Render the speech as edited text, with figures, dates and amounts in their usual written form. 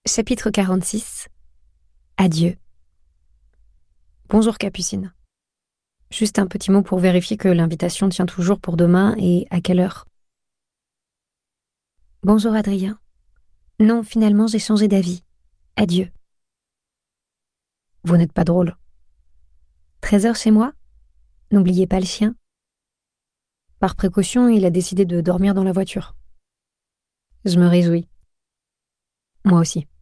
Chapitre 46. Adieu. Bonjour Capucine. Juste un petit mot pour vérifier que l'invitation tient toujours pour demain et à quelle heure. Bonjour Adrien. Non, finalement j'ai changé d'avis. Adieu. Vous n'êtes pas drôle. 13h chez moi? N'oubliez pas le chien. Par précaution, il a décidé de dormir dans la voiture. Je me réjouis. Moi aussi.